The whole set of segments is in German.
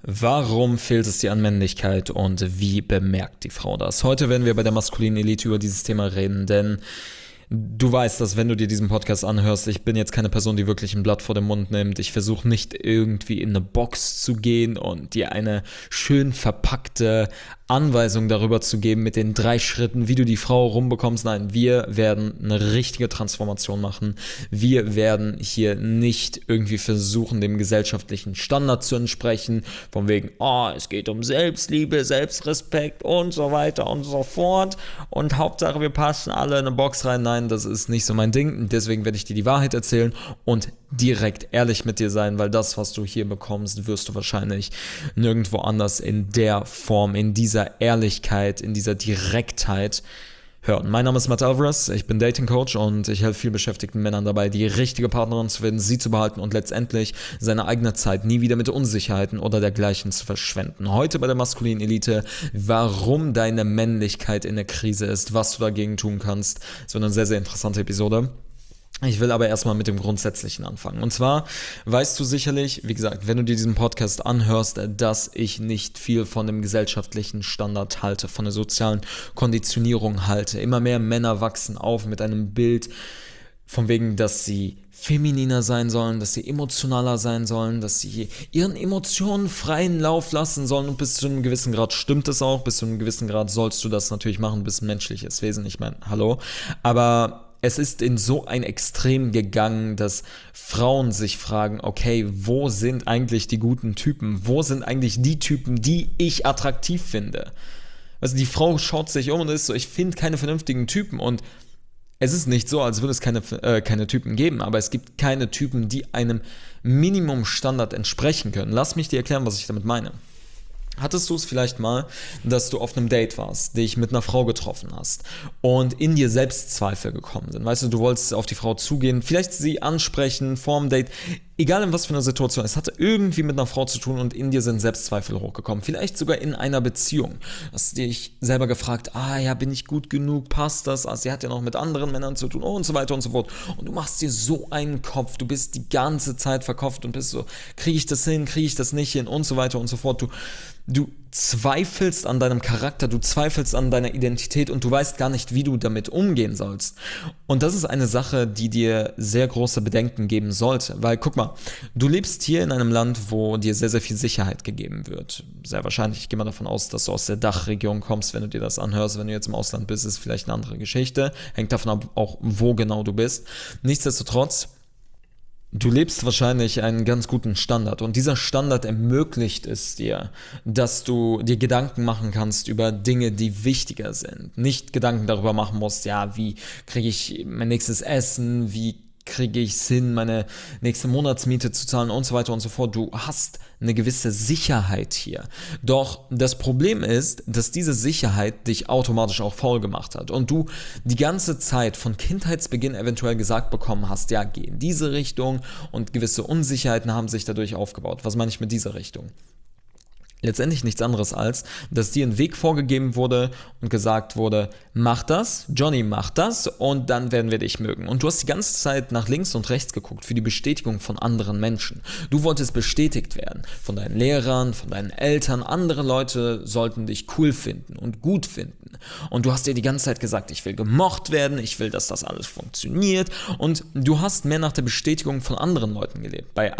Warum fehlt es dir an Männlichkeit und wie bemerkt die Frau das? Heute werden wir bei der maskulinen Elite über dieses Thema reden, denn du weißt, dass wenn du dir diesen Podcast anhörst, ich bin jetzt keine Person, die wirklich ein Blatt vor den Mund nimmt. Ich versuche nicht irgendwie in eine Box zu gehen und dir eine schön verpackte Anweisung darüber zu geben mit den 3 Schritten, wie du die Frau rumbekommst. Nein, wir werden eine richtige Transformation machen. Wir werden hier nicht irgendwie versuchen, dem gesellschaftlichen Standard zu entsprechen, von wegen, es geht um Selbstliebe, Selbstrespekt und so weiter und so fort und Hauptsache, wir passen alle in eine Box rein. Nein, das ist nicht so mein Ding. Deswegen werde ich dir die Wahrheit erzählen und direkt ehrlich mit dir sein, weil das, was du hier bekommst, wirst du wahrscheinlich nirgendwo anders in der Form, in dieser Ehrlichkeit, in dieser Direktheit hören. Mein Name ist Matt Alvarez, ich bin Dating Coach und ich helfe viel beschäftigten Männern dabei, die richtige Partnerin zu finden, sie zu behalten und letztendlich seine eigene Zeit nie wieder mit Unsicherheiten oder dergleichen zu verschwenden. Heute bei der maskulinen Elite, warum deine Männlichkeit in der Krise ist, was du dagegen tun kannst. So eine sehr, sehr interessante Episode. Ich will aber erstmal mit dem Grundsätzlichen anfangen. Und zwar weißt du sicherlich, wie gesagt, wenn du dir diesen Podcast anhörst, dass ich nicht viel von dem gesellschaftlichen Standard halte, von der sozialen Konditionierung halte. Immer mehr Männer wachsen auf mit einem Bild von wegen, dass sie femininer sein sollen, dass sie emotionaler sein sollen, dass sie ihren Emotionen freien Lauf lassen sollen und bis zu einem gewissen Grad stimmt es auch, bis zu einem gewissen Grad sollst du das natürlich machen, bist ein menschliches Wesen, ich meine, hallo, aber es ist in so ein Extrem gegangen, dass Frauen sich fragen, okay, wo sind eigentlich die guten Typen? Wo sind eigentlich die Typen, die ich attraktiv finde? Also die Frau schaut sich um und ist so, ich finde keine vernünftigen Typen und es ist nicht so, als würde es keine Typen geben, aber es gibt keine Typen, die einem Minimumstandard entsprechen können. Lass mich dir erklären, was ich damit meine. Hattest du es vielleicht mal, dass du auf einem Date warst, dich mit einer Frau getroffen hast und in dir Selbstzweifel gekommen sind? Weißt du, du wolltest auf die Frau zugehen, vielleicht sie ansprechen vorm Date, egal in was für einer Situation, es hatte irgendwie mit einer Frau zu tun und in dir sind Selbstzweifel hochgekommen, vielleicht sogar in einer Beziehung. Hast dich selber gefragt, bin ich gut genug, passt das? Sie hat ja noch mit anderen Männern zu tun und so weiter und so fort. Und du machst dir so einen Kopf, du bist die ganze Zeit verkopft und bist so, kriege ich das hin, kriege ich das nicht hin und so weiter und so fort. Du zweifelst an deinem Charakter, du zweifelst an deiner Identität und du weißt gar nicht, wie du damit umgehen sollst. Und das ist eine Sache, die dir sehr große Bedenken geben sollte, weil guck mal, du lebst hier in einem Land, wo dir sehr, sehr viel Sicherheit gegeben wird. Sehr wahrscheinlich, ich gehe mal davon aus, dass du aus der Dachregion kommst, wenn du dir das anhörst. Wenn du jetzt im Ausland bist, ist vielleicht eine andere Geschichte. Hängt davon ab, auch wo genau du bist. Nichtsdestotrotz, du lebst wahrscheinlich einen ganz guten Standard und dieser Standard ermöglicht es dir, dass du dir Gedanken machen kannst über Dinge, die wichtiger sind. Nicht Gedanken darüber machen musst, wie kriege ich mein nächstes Essen, wie kriege ich es hin, meine nächste Monatsmiete zu zahlen und so weiter und so fort. Du hast eine gewisse Sicherheit hier. Doch das Problem ist, dass diese Sicherheit dich automatisch auch faul gemacht hat und du die ganze Zeit von Kindheitsbeginn eventuell gesagt bekommen hast, geh in diese Richtung und gewisse Unsicherheiten haben sich dadurch aufgebaut. Was meine ich mit dieser Richtung? Letztendlich nichts anderes als, dass dir ein Weg vorgegeben wurde und gesagt wurde, mach das, Johnny, mach das und dann werden wir dich mögen. Und du hast die ganze Zeit nach links und rechts geguckt für die Bestätigung von anderen Menschen. Du wolltest bestätigt werden von deinen Lehrern, von deinen Eltern. Andere Leute sollten dich cool finden und gut finden. Und du hast dir die ganze Zeit gesagt, ich will gemocht werden, ich will, dass das alles funktioniert. Und du hast mehr nach der Bestätigung von anderen Leuten gelebt. Bei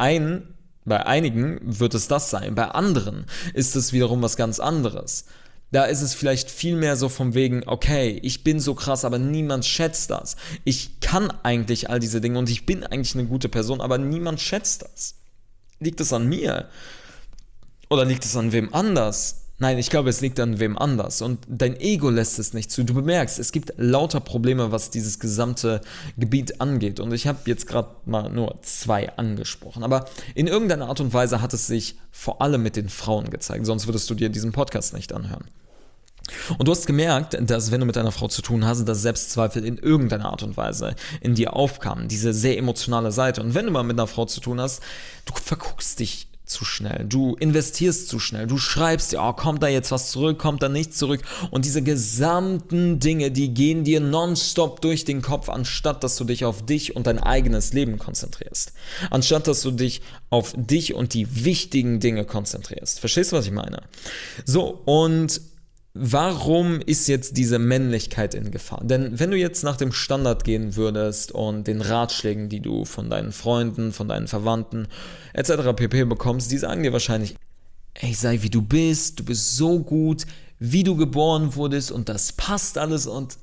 einigen wird es das sein, bei anderen ist es wiederum was ganz anderes. Da ist es vielleicht viel mehr so von wegen, okay, ich bin so krass, aber niemand schätzt das. Ich kann eigentlich all diese Dinge und ich bin eigentlich eine gute Person, aber niemand schätzt das. Liegt es an mir? Oder liegt es an wem anders? Nein, ich glaube, es liegt an wem anders und dein Ego lässt es nicht zu. Du bemerkst, es gibt lauter Probleme, was dieses gesamte Gebiet angeht und ich habe jetzt gerade mal nur 2 angesprochen, aber in irgendeiner Art und Weise hat es sich vor allem mit den Frauen gezeigt, sonst würdest du dir diesen Podcast nicht anhören. Und du hast gemerkt, dass wenn du mit einer Frau zu tun hast, dass Selbstzweifel in irgendeiner Art und Weise in dir aufkamen, diese sehr emotionale Seite. Und wenn du mal mit einer Frau zu tun hast, du verguckst dich zu schnell, du investierst zu schnell, du schreibst dir, kommt da jetzt was zurück, kommt da nichts zurück und diese gesamten Dinge, die gehen dir nonstop durch den Kopf, anstatt dass du dich auf dich und dein eigenes Leben konzentrierst, anstatt dass du dich auf dich und die wichtigen Dinge konzentrierst. Verstehst du, was ich meine? So, und warum ist jetzt diese Männlichkeit in Gefahr? Denn wenn du jetzt nach dem Standard gehen würdest und den Ratschlägen, die du von deinen Freunden, von deinen Verwandten etc. pp. Bekommst, die sagen dir wahrscheinlich, ey, sei wie du bist so gut, wie du geboren wurdest und das passt alles und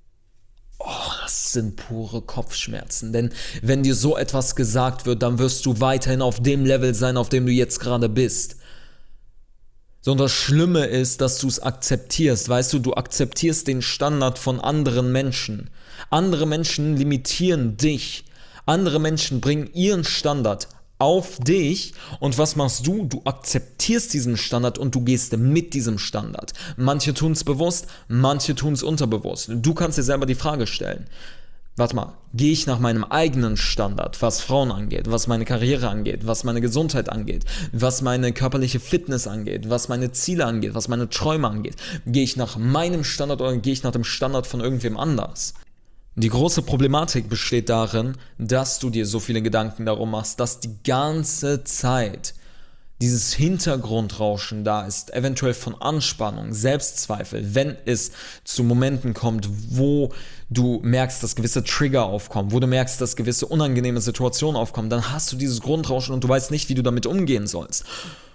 das sind pure Kopfschmerzen. Denn wenn dir so etwas gesagt wird, dann wirst du weiterhin auf dem Level sein, auf dem du jetzt gerade bist. So, und das Schlimme ist, dass du es akzeptierst, weißt du, du akzeptierst den Standard von anderen Menschen. Andere Menschen limitieren dich. Andere Menschen bringen ihren Standard auf dich und was machst du? Du akzeptierst diesen Standard und du gehst mit diesem Standard. Manche tun es bewusst, manche tun es unterbewusst. Du kannst dir selber die Frage stellen. Warte mal, gehe ich nach meinem eigenen Standard, was Frauen angeht, was meine Karriere angeht, was meine Gesundheit angeht, was meine körperliche Fitness angeht, was meine Ziele angeht, was meine Träume angeht? Gehe ich nach meinem Standard oder gehe ich nach dem Standard von irgendwem anders? Die große Problematik besteht darin, dass du dir so viele Gedanken darum machst, dass die ganze Zeit dieses Hintergrundrauschen da ist, eventuell von Anspannung, Selbstzweifel, wenn es zu Momenten kommt, wo du merkst, dass gewisse Trigger aufkommen, wo du merkst, dass gewisse unangenehme Situationen aufkommen, dann hast du dieses Grundrauschen und du weißt nicht, wie du damit umgehen sollst.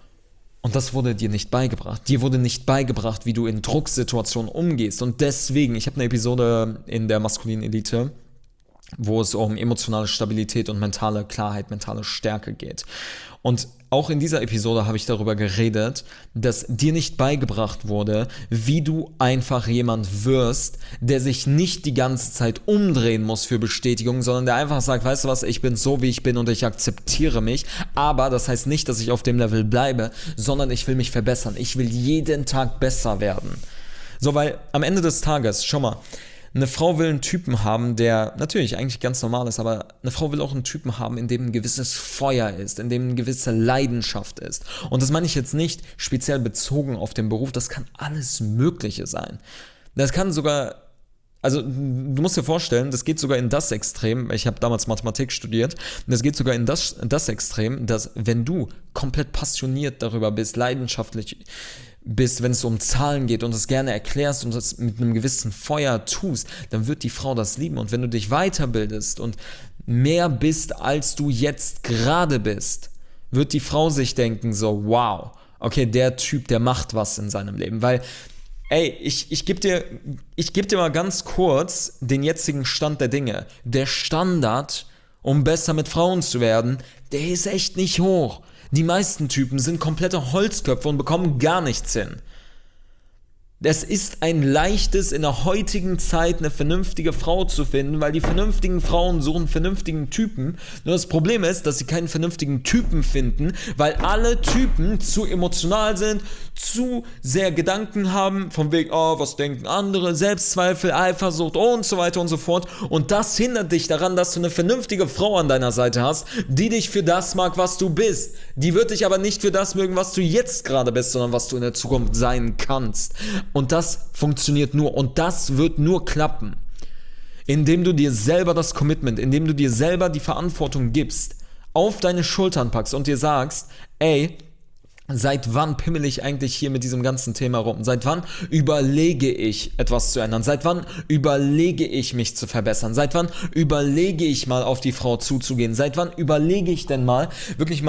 Und das wurde dir nicht beigebracht. Dir wurde nicht beigebracht, wie du in Drucksituationen umgehst. Und deswegen, ich habe eine Episode in der maskulinen Elite, wo es um emotionale Stabilität und mentale Klarheit, mentale Stärke geht. Und auch in dieser Episode habe ich darüber geredet, dass dir nicht beigebracht wurde, wie du einfach jemand wirst, der sich nicht die ganze Zeit umdrehen muss für Bestätigung, sondern der einfach sagt, weißt du was, ich bin so, wie ich bin und ich akzeptiere mich, aber das heißt nicht, dass ich auf dem Level bleibe, sondern ich will mich verbessern. Ich will jeden Tag besser werden. So, weil am Ende des Tages, schau mal, eine Frau will einen Typen haben, der natürlich eigentlich ganz normal ist, aber eine Frau will auch einen Typen haben, in dem ein gewisses Feuer ist, in dem eine gewisse Leidenschaft ist. Und das meine ich jetzt nicht speziell bezogen auf den Beruf, das kann alles Mögliche sein. Das kann sogar, also du musst dir vorstellen, das geht sogar in das Extrem, ich habe damals Mathematik studiert, das geht sogar in das Extrem, dass wenn du komplett passioniert darüber bist, leidenschaftlich bist, wenn es um Zahlen geht und es gerne erklärst und das mit einem gewissen Feuer tust, dann wird die Frau das lieben. Und wenn du dich weiterbildest und mehr bist, als du jetzt gerade bist, wird die Frau sich denken so, wow, okay, der Typ, der macht was in seinem Leben. Weil, ey, ich geb dir mal ganz kurz den jetzigen Stand der Dinge. Der Standard, um besser mit Frauen zu werden, der ist echt nicht hoch. Die meisten Typen sind komplette Holzköpfe und bekommen gar nichts hin. Es ist ein leichtes, in der heutigen Zeit eine vernünftige Frau zu finden, weil die vernünftigen Frauen suchen vernünftigen Typen. Nur das Problem ist, dass sie keinen vernünftigen Typen finden, weil alle Typen zu emotional sind, zu sehr Gedanken haben, vom Weg, was denken andere, Selbstzweifel, Eifersucht und so weiter und so fort. Und das hindert dich daran, dass du eine vernünftige Frau an deiner Seite hast, die dich für das mag, was du bist. Die wird dich aber nicht für das mögen, was du jetzt gerade bist, sondern was du in der Zukunft sein kannst. Und das funktioniert nur und das wird nur klappen, indem du dir selber das Commitment, indem du dir selber die Verantwortung gibst, auf deine Schultern packst und dir sagst, ey, seit wann pimmel ich eigentlich hier mit diesem ganzen Thema rum? Seit wann überlege ich, etwas zu ändern? Seit wann überlege ich, mich zu verbessern? Seit wann überlege ich mal, auf die Frau zuzugehen? Seit wann überlege ich denn mal, wirklich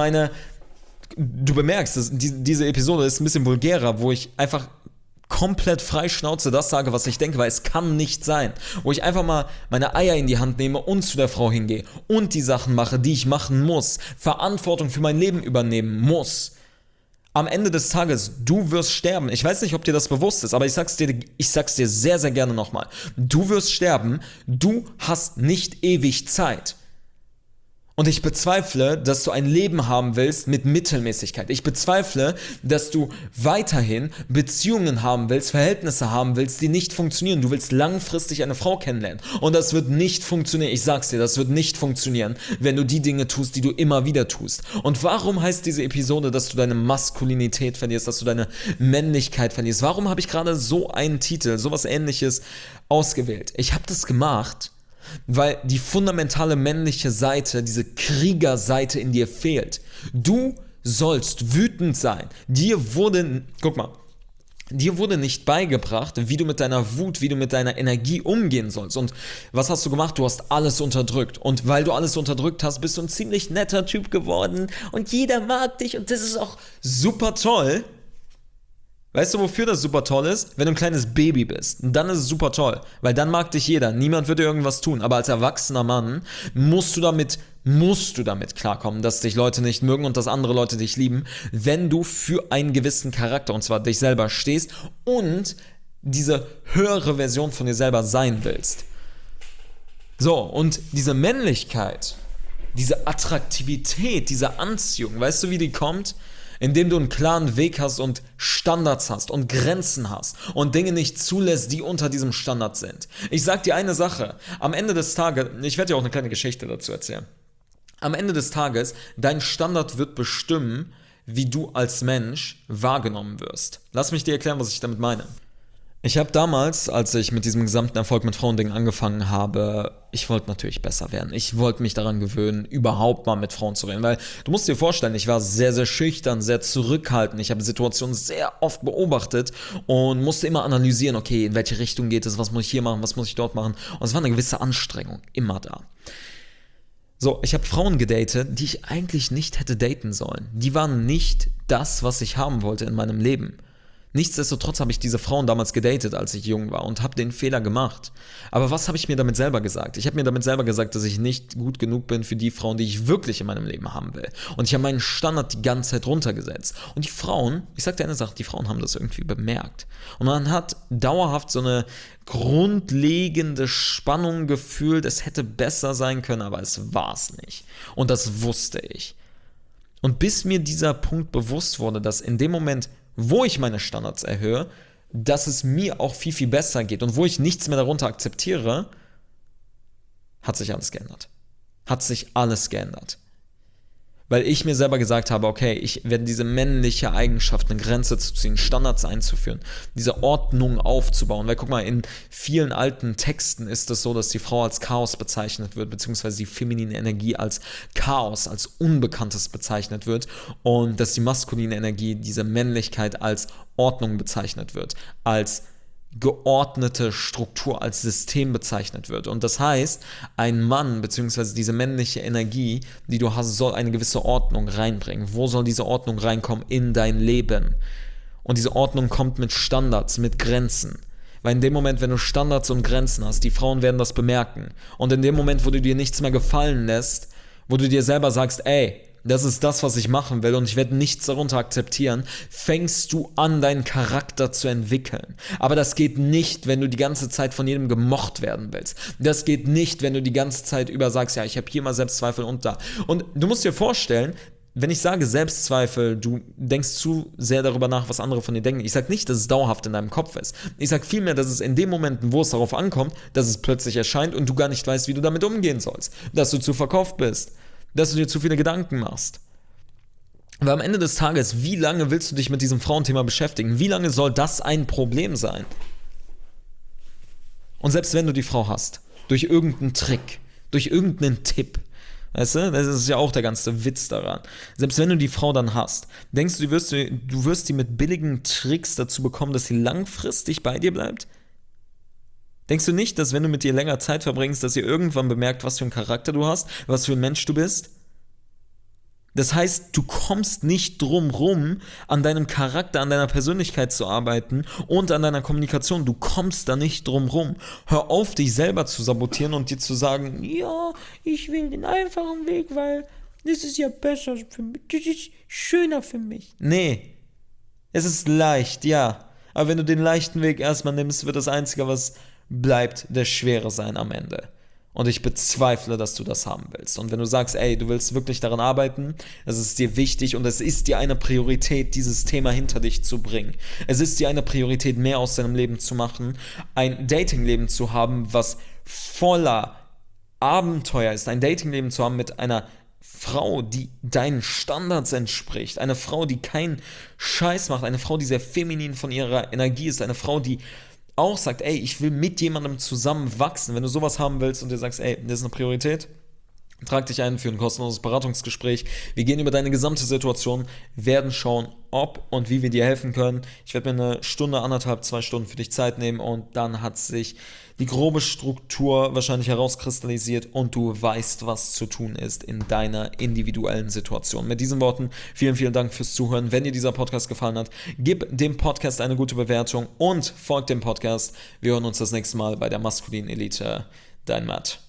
du bemerkst, diese Episode ist ein bisschen vulgärer, wo ich einfach komplett frei Schnauze das sage, was ich denke, weil es kann nicht sein. Wo ich einfach mal meine Eier in die Hand nehme und zu der Frau hingehe und die Sachen mache, die ich machen muss, Verantwortung für mein Leben übernehmen muss. Am Ende des Tages, du wirst sterben. Ich weiß nicht, ob dir das bewusst ist, aber ich sag's dir sehr, sehr gerne nochmal. Du wirst sterben, du hast nicht ewig Zeit. Und ich bezweifle, dass du ein Leben haben willst mit Mittelmäßigkeit. Ich bezweifle, dass du weiterhin Beziehungen haben willst, Verhältnisse haben willst, die nicht funktionieren. Du willst langfristig eine Frau kennenlernen. Und das wird nicht funktionieren. Ich sag's dir, das wird nicht funktionieren, wenn du die Dinge tust, die du immer wieder tust. Und warum heißt diese Episode, dass du deine Maskulinität verlierst, dass du deine Männlichkeit verlierst? Warum habe ich gerade so einen Titel, sowas Ähnliches ausgewählt? Ich habe das gemacht, weil die fundamentale männliche Seite, diese Kriegerseite in dir fehlt. Du sollst wütend sein. Dir wurde nicht beigebracht, wie du mit deiner Wut, wie du mit deiner Energie umgehen sollst. Und was hast du gemacht? Du hast alles unterdrückt. Und weil du alles unterdrückt hast, bist du ein ziemlich netter Typ geworden. Und jeder mag dich und das ist auch super toll. Weißt du, wofür das super toll ist? Wenn du ein kleines Baby bist, dann ist es super toll, weil dann mag dich jeder, niemand wird dir irgendwas tun, aber als erwachsener Mann musst du damit klarkommen, dass dich Leute nicht mögen und dass andere Leute dich lieben, wenn du für einen gewissen Charakter, und zwar dich selber stehst und diese höhere Version von dir selber sein willst. So, und diese Männlichkeit, diese Attraktivität, diese Anziehung, weißt du, wie die kommt? Indem du einen klaren Weg hast und Standards hast und Grenzen hast und Dinge nicht zulässt, die unter diesem Standard sind. Ich sag dir eine Sache, am Ende des Tages, ich werde dir auch eine kleine Geschichte dazu erzählen, am Ende des Tages, dein Standard wird bestimmen, wie du als Mensch wahrgenommen wirst. Lass mich dir erklären, was ich damit meine. Ich habe damals, als ich mit diesem gesamten Erfolg mit Frauendingen angefangen habe, ich wollte natürlich besser werden. Ich wollte mich daran gewöhnen, überhaupt mal mit Frauen zu reden, weil du musst dir vorstellen, ich war sehr, sehr schüchtern, sehr zurückhaltend. Ich habe Situationen sehr oft beobachtet und musste immer analysieren, okay, in welche Richtung geht es, was muss ich hier machen, was muss ich dort machen. Und es war eine gewisse Anstrengung, immer da. So, ich habe Frauen gedatet, die ich eigentlich nicht hätte daten sollen. Die waren nicht das, was ich haben wollte in meinem Leben. Nichtsdestotrotz habe ich diese Frauen damals gedatet, als ich jung war und habe den Fehler gemacht. Aber was habe ich mir damit selber gesagt? Ich habe mir damit selber gesagt, dass ich nicht gut genug bin für die Frauen, die ich wirklich in meinem Leben haben will. Und ich habe meinen Standard die ganze Zeit runtergesetzt. Und die Frauen, ich sage dir eine Sache, die Frauen haben das irgendwie bemerkt. Und man hat dauerhaft so eine grundlegende Spannung gefühlt, es hätte besser sein können, aber es war es nicht. Und das wusste ich. Und bis mir dieser Punkt bewusst wurde, dass in dem Moment, wo ich meine Standards erhöhe, dass es mir auch viel, viel besser geht und wo ich nichts mehr darunter akzeptiere, hat sich alles geändert. Hat sich alles geändert. Weil ich mir selber gesagt habe, okay, ich werde diese männliche Eigenschaft, eine Grenze zu ziehen, Standards einzuführen, diese Ordnung aufzubauen. Weil guck mal, in vielen alten Texten ist es so, dass die Frau als Chaos bezeichnet wird, beziehungsweise die feminine Energie als Chaos, als Unbekanntes bezeichnet wird und dass die maskuline Energie, diese Männlichkeit als Ordnung bezeichnet wird, als geordnete Struktur, als System bezeichnet wird. Und das heißt, ein Mann bzw. diese männliche Energie, die du hast, soll eine gewisse Ordnung reinbringen. Wo soll diese Ordnung reinkommen? In dein Leben. Und diese Ordnung kommt mit Standards, mit Grenzen. Weil in dem Moment, wenn du Standards und Grenzen hast, die Frauen werden das bemerken. Und in dem Moment, wo du dir nichts mehr gefallen lässt, wo du dir selber sagst, ey, das ist das, was ich machen will und ich werde nichts darunter akzeptieren, fängst du an, deinen Charakter zu entwickeln. Aber das geht nicht, wenn du die ganze Zeit von jedem gemocht werden willst. Das geht nicht, wenn du die ganze Zeit über sagst, ja, ich habe hier mal Selbstzweifel und da. Und du musst dir vorstellen, wenn ich sage Selbstzweifel, du denkst zu sehr darüber nach, was andere von dir denken. Ich sage nicht, dass es dauerhaft in deinem Kopf ist. Ich sage vielmehr, dass es in den Momenten, wo es darauf ankommt, dass es plötzlich erscheint und du gar nicht weißt, wie du damit umgehen sollst. Dass du zu verkauft bist. Dass du dir zu viele Gedanken machst. Weil am Ende des Tages, wie lange willst du dich mit diesem Frauenthema beschäftigen? Wie lange soll das ein Problem sein? Und selbst wenn du die Frau hast, durch irgendeinen Trick, durch irgendeinen Tipp, weißt du, das ist ja auch der ganze Witz daran. Selbst wenn du die Frau dann hast, denkst du, du wirst die mit billigen Tricks dazu bekommen, dass sie langfristig bei dir bleibt? Denkst du nicht, dass wenn du mit ihr länger Zeit verbringst, dass ihr irgendwann bemerkt, was für einen Charakter du hast, was für ein Mensch du bist? Das heißt, du kommst nicht drum rum, an deinem Charakter, an deiner Persönlichkeit zu arbeiten und an deiner Kommunikation. Du kommst da nicht drum rum. Hör auf, dich selber zu sabotieren und dir zu sagen, ja, ich will den einfachen Weg, weil das ist ja besser für mich, das ist schöner für mich. Nee, es ist leicht, ja. Aber wenn du den leichten Weg erstmal nimmst, wird das Einzige, was bleibt, der Schwere sein am Ende. Und ich bezweifle, dass du das haben willst. Und wenn du sagst, ey, du willst wirklich daran arbeiten, es ist dir wichtig und es ist dir eine Priorität, dieses Thema hinter dich zu bringen. Es ist dir eine Priorität, mehr aus deinem Leben zu machen, ein Datingleben zu haben, was voller Abenteuer ist, ein Datingleben zu haben mit einer Frau, die deinen Standards entspricht, eine Frau, die keinen Scheiß macht, eine Frau, die sehr feminin von ihrer Energie ist, eine Frau, die auch sagt, ey, ich will mit jemandem zusammen wachsen. Wenn du sowas haben willst und dir sagst, ey, das ist eine Priorität, trag dich ein für ein kostenloses Beratungsgespräch. Wir gehen über deine gesamte Situation, werden schauen, ob und wie wir dir helfen können. Ich werde mir eine Stunde, 1,5, 2 Stunden für dich Zeit nehmen und dann hat sich die grobe Struktur wahrscheinlich herauskristallisiert und du weißt, was zu tun ist in deiner individuellen Situation. Mit diesen Worten, vielen, vielen Dank fürs Zuhören. Wenn dir dieser Podcast gefallen hat, gib dem Podcast eine gute Bewertung und folg dem Podcast. Wir hören uns das nächste Mal bei der Maskulinen Elite. Dein Matt.